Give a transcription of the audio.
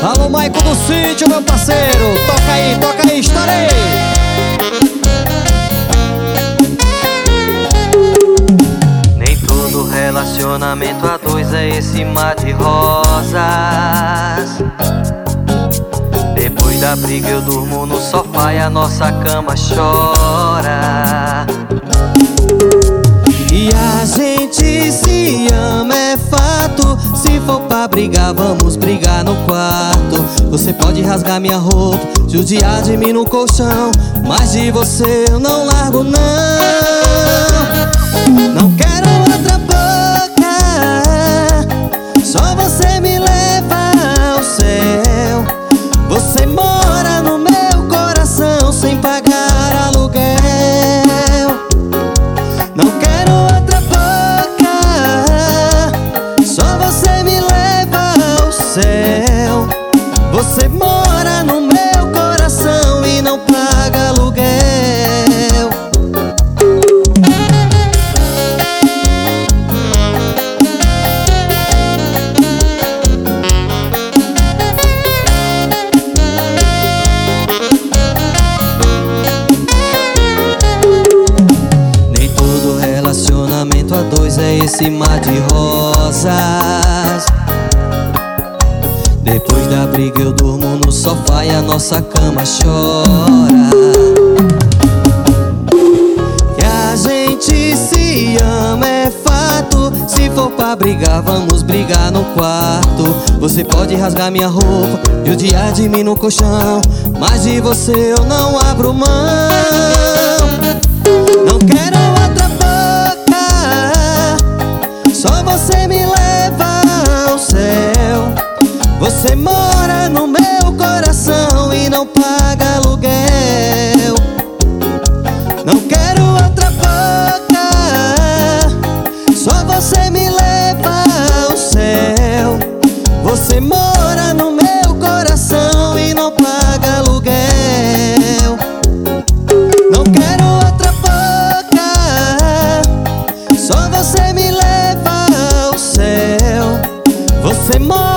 Alô, Maico do Sítio, meu parceiro. Toca aí, estourei. Nem todo relacionamento a dois é esse mar de rosas. Depois da briga eu durmo no sofá e a nossa cama chora. E a gente se ama, é fato. Se for pra brigar, vamos brigar no quarto. Você pode rasgar minha roupa, judiar de mim no colchão, mas de você eu não largo, não. Não quero outra boca, só você me leva ao céu. Você mora no meu coração sem pagar aluguel. Não quero outra boca, só você me leva ao céu. Você mora no meu coração e não paga aluguel. Nem todo relacionamento a dois é esse mar de rosas. Depois da briga eu durmo no sofá e a nossa cama chora. Que a gente se ama, é fato. Se for pra brigar, vamos brigar no quarto. Você pode rasgar minha roupa, judiar de mim no colchão, mas de você eu não abro mão. Não quero outra boca, só você me leva ao céu. Você mora no meu coração e não paga aluguel. Não quero outra boca, só você me leva ao céu. Você mora no meu coração e não paga aluguel. Não quero outra boca, só você me leva ao céu. Você mora